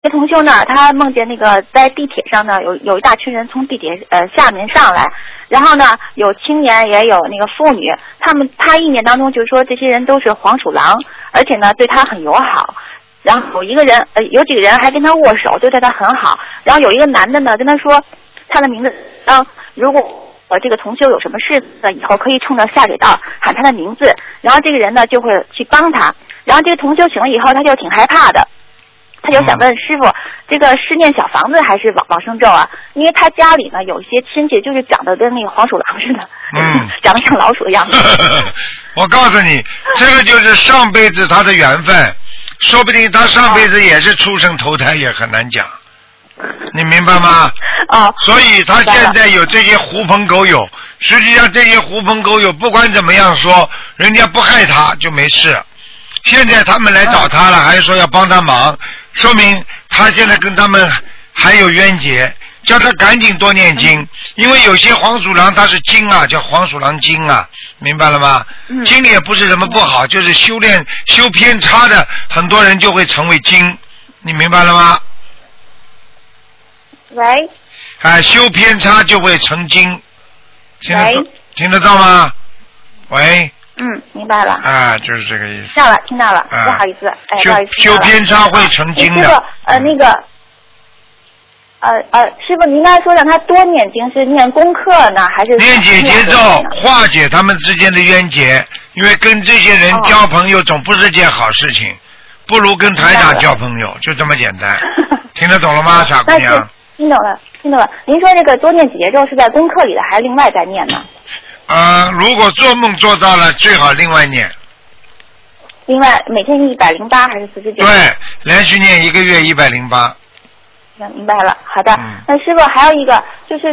这同修呢，他梦见那个在地铁上呢，有一大群人从地铁下面上来，然后呢有青年也有那个妇女，他意念当中就是说这些人都是黄鼠狼，而且呢对他很友好。然后有几个人还跟他握手，对他很好。然后有一个男的呢跟他说他的名字，如果这个同修有什么事呢，以后可以冲着下水道喊他的名字，然后这个人呢就会去帮他。然后这个同修醒了以后，他就挺害怕的。他就想问师傅，这个是念小房子还是往生咒啊？因为他家里呢有一些亲戚就是长得跟那个黄鼠狼似的，长得像老鼠的样子。 我告诉你，这个就是上辈子他的缘分，说不定他上辈子也是畜生投胎，也很难讲。你明白吗？所以他现在有这些狐朋狗友，实际上这些狐朋狗友不管怎么样说，人家不害他就没事。现在他们来找他了，还是说要帮他忙，说明他现在跟他们还有冤结，叫他赶紧多念经，因为有些黄鼠狼它是精啊，叫黄鼠狼精啊，明白了吗？精也不是什么不好，就是修偏差的很多人就会成为精，你明白了吗？ 喂。 修偏差就会成精，听得到吗？喂。 明白了。 就是这个意思。 听到了，不好意思，不好意思。 修偏差会成精的。 师傅，您刚才说让他多念经，是念功课呢，还是念解结咒，化解他们之间的冤结？因为跟这些人交朋友总不是件好事情，不如跟台长交朋友，就这么简单。听得懂了吗，傻姑娘？ 听懂了。您说这个多念解结咒是在功课里的，还是另外再念呢？ 如果做梦做到了，最好另外念。 另外每天108还是49？ 对，连续念1个月108。 明白了，好的。那师傅还有一个就是